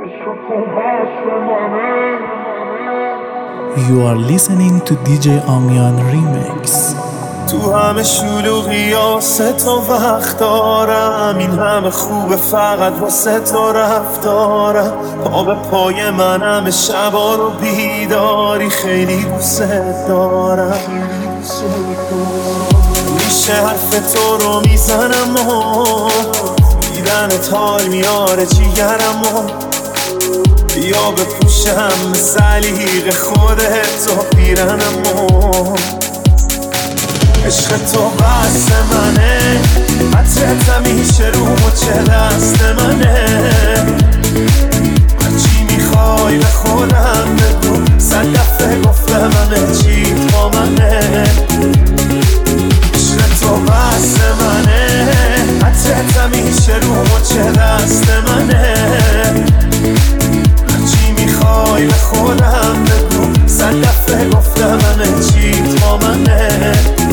You are listening to DJ Amian Remix. تو همه شلوغی واسه تو وقت دارم، این همه خوبه فقط واسه تو رفتارم. پا به پای من همه شبا رو بیداری، خیلی دوست دارم. میشه حرف تو رو میزنم و دیدنت حال میاره جیگرم، یا بپوشم سلیق خودت و پیرنم. عشق تو بس منه، عطرت همیشه رو مچه دست منه. هرچی میخوای به خودم بگو، 100 دفعه گفتم همه چی با منه. عشق تو بس منه، عطرت همیشه رو مچه دست منه. هرچی میخوای به خودم بگو، 100 دفعه گفتم همه چی با منه.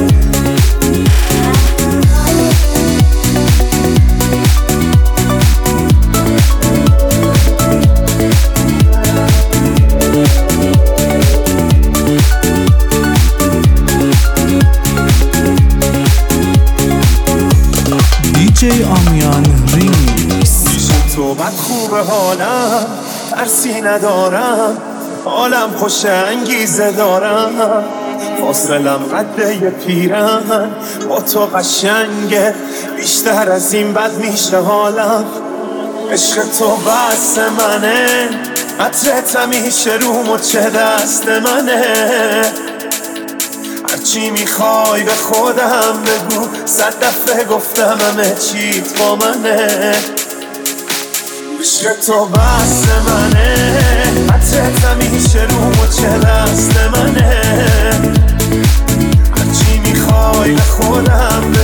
DJ Amian Remix. تو بد خوبه حالم، ترسی ندارم، حالم خوش انگیزه دارم. فاصلم قده یه پیرن، با تو قشنگه، بیشتر از این بد میشه حالم. عشق تو بس منه، عطرت همیشه رو مچه دست منه. هرچی میخوای به خودم بگو، 100 دفعه گفتم همه چیت با منه. عشق تو بس منه، عطرت همیشه رو مچه دست منه. هرچی میخوای به خودم بگو،